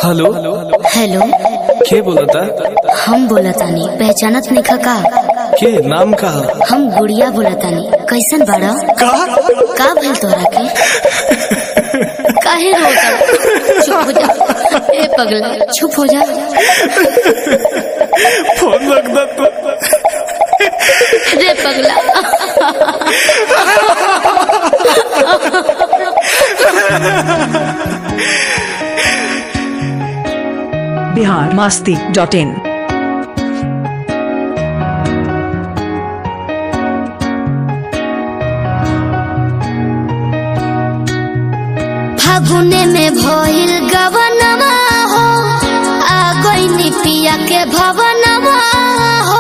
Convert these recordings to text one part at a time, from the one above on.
Hello hello, के बोलता? हम बोलतानी, पहचानत नहीं का? के नाम का? हम गुड़िया बोलतानी। कैसन बाड़ा? का भइल तोरा के? काहे रोता? चुप हो जा ए पगला, चुप हो जा। फोन रख दे तो। रे पगला। biharmasti.in फागुने में भइल गवनमा हो, आ गइनी पिया के भवनमा हो।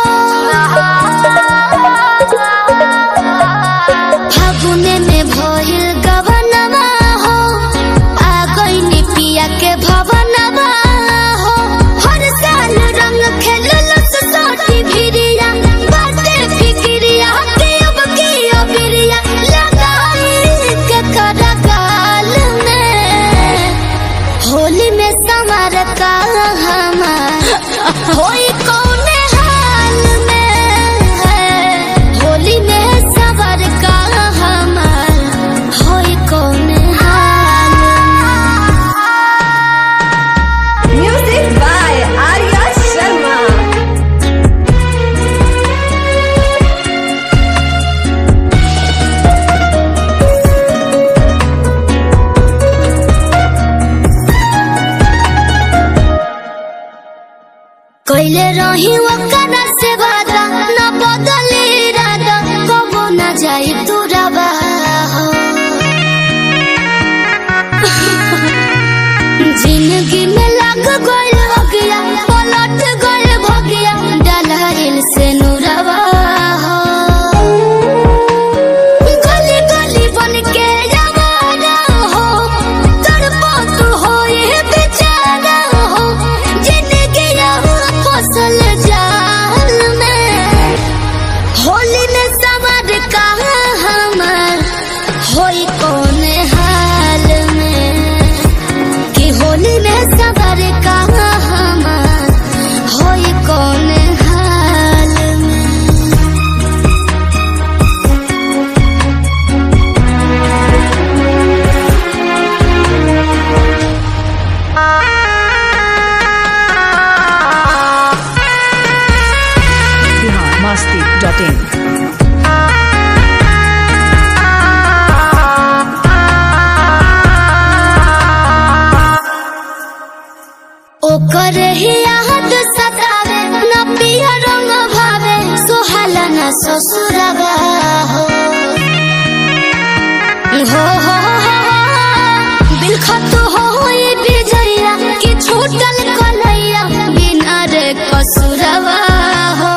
फागुने में भइल गवनमा हो, आ गइनी पिया के भवनमा हो। हर साल रंग खेललस सोटी भिरिया, बाटे फिक्रिया के अब की अबिरिया लगाई के करगाल में। होली में संवर का हमार होई कौने हाल में है। होली में संवर का हमार होई कौने हाल में। Music by Arya Sharma. कैले रही वकरा से वादा, न बदले इरादा, कबो न जाई तुरबा हो। जिंदगी में लग गइल भगिया, पलट गइल भगिया, डलहरिल से नुरवा हो। गली गली बन के जवाना हो, तड़पो तू होए बेचारा हो। जिंदगी फसल जाल में। होली में संवर का हमार होई कौने हाल में। कि होली में संवर का हमार होई कौने हाल में। biharmasti.in ओकर ही याद सतावे, न पिया रंग भावे, सुहाला न ससुरवा हो। बिलखत होई बिजैया कि छूटल कलैया, बिना रे कसुरवा हो।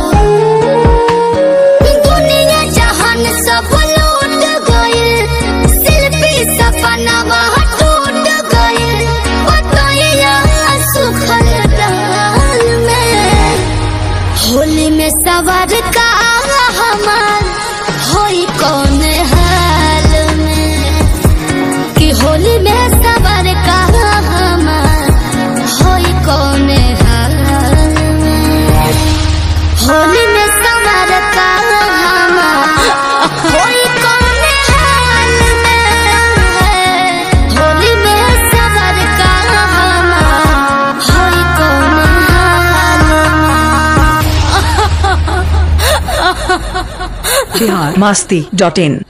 दुनिया जहान सब लूट गइल, शिल्पी सपनावा टूट गइल। बतैया सुखल डाल में। होली में सवर का हमार होई कौने हाल में। कि होली में सवर का हमार होई कौने हाल में। होली में सवर का हमार होई कौने हाल में। होली में सवर का हमार होई कौने हाल में। biharmasti.in